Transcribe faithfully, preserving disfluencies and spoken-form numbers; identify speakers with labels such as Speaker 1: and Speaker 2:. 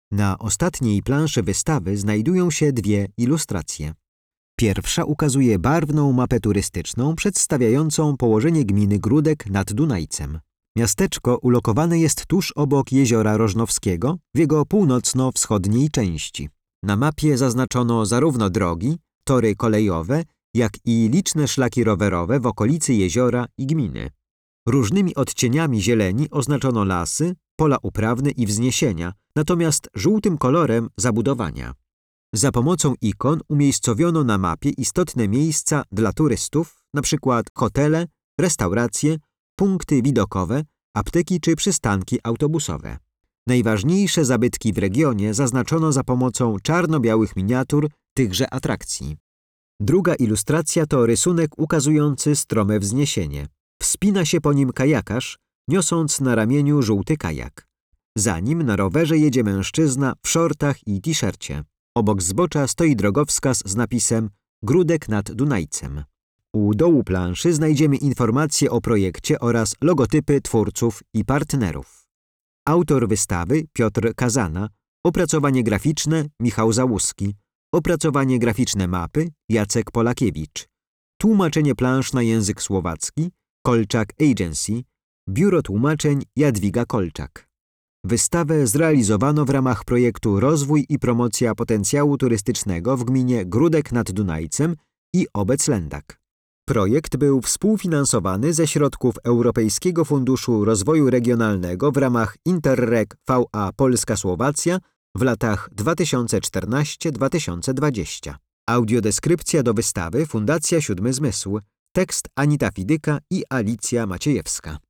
Speaker 1: Na ostatniej planszy wystawy znajdują się dwie ilustracje. Pierwsza ukazuje barwną mapę turystyczną przedstawiającą położenie gminy Gródek nad Dunajcem. Miasteczko ulokowane jest tuż obok jeziora Rożnowskiego w jego północno-wschodniej części. Na mapie zaznaczono zarówno drogi, tory kolejowe, jak i liczne szlaki rowerowe w okolicy jeziora i gminy. Różnymi odcieniami zieleni oznaczono lasy, pola uprawne i wzniesienia, natomiast żółtym kolorem zabudowania. Za pomocą ikon umiejscowiono na mapie istotne miejsca dla turystów, np. hotele, restauracje, punkty widokowe, apteki czy przystanki autobusowe. Najważniejsze zabytki w regionie zaznaczono za pomocą czarno-białych miniatur tychże atrakcji. Druga ilustracja to rysunek ukazujący strome wzniesienie. Wspina się po nim kajakarz, niosąc na ramieniu żółty kajak. Za nim na rowerze jedzie mężczyzna w szortach i t-shircie. Obok zbocza stoi drogowskaz z napisem Gródek nad Dunajcem. U dołu planszy znajdziemy informacje o projekcie oraz logotypy twórców i partnerów. Autor wystawy Piotr Kazana, opracowanie graficzne Michał Załuski, opracowanie graficzne mapy Jacek Polakiewicz, tłumaczenie plansz na język słowacki Kolczak Agency, biuro tłumaczeń Jadwiga Kolczak. Wystawę zrealizowano w ramach projektu Rozwój i promocja potencjału turystycznego w gminie Gródek nad Dunajcem i Obeclendak. Projekt był współfinansowany ze środków Europejskiego Funduszu Rozwoju Regionalnego w ramach Interreg V A Polska-Słowacja w latach dwa tysiące czternasty do dwa tysiące dwudziestego. Audiodeskrypcja do wystawy Fundacja Siódmy Zmysł. Tekst Anita Fidyka i Alicja Maciejewska.